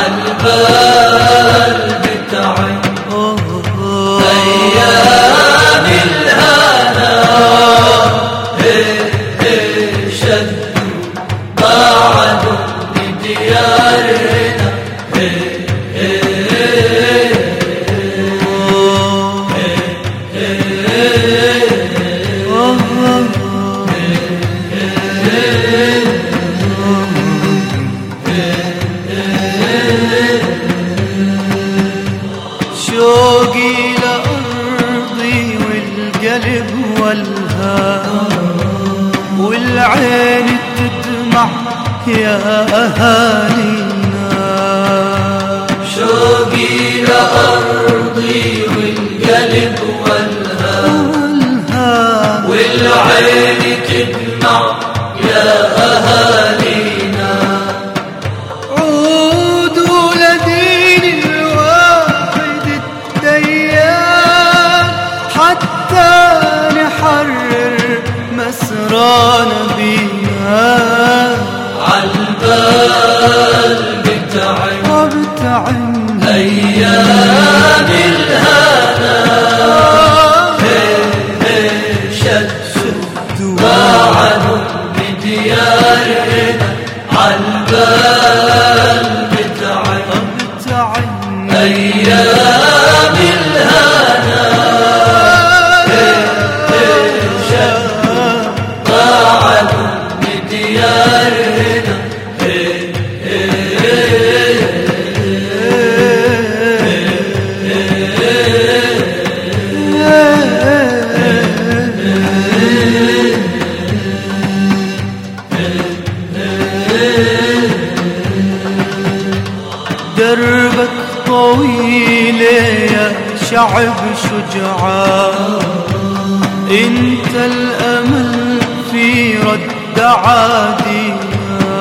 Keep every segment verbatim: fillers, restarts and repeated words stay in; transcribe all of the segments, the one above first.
عالبال بتعب أيام الهنا شدوا بعدوا لديارنا شوقي لأرضي والقلب والهام والعين تدمع يا أهالينا شوقي لأرضي والقلب والهام والعين تدمع يا أهالينا عودوا لدين الواحد الديان حتى نحرر مسرانا بينا عالبال بتعب وبتعب أيام الهنا شدوا بعدوا لديارنا عالبال بتعب أيام الهنا شدوا بعدوا لديارنا دربك طويل يا شعب شجعان انت الامل في رد عادينا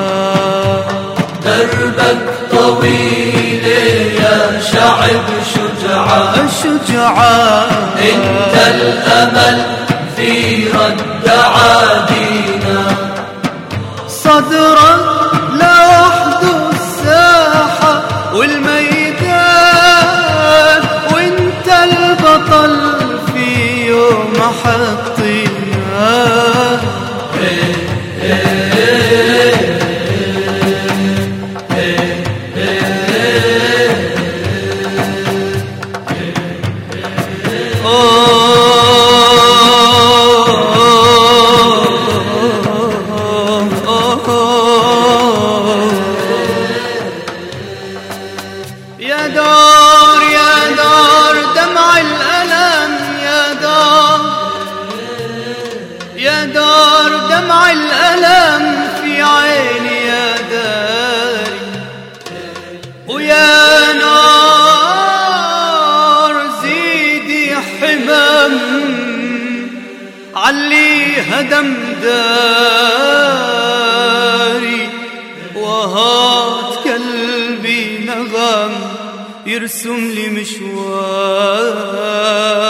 دربك طويل يا شعب شجعان شجعان انت الامل في رد عادينا صدرك لوحده الساحة والميدان وانت البطل في يوم حطينا يا دار يا دار دمع الألم يا دار يا دار دمع الألم في عيني يا داري ويا نار زيدي حمام علي هدم داري وهات قلبي نغم يرسم لي مشوار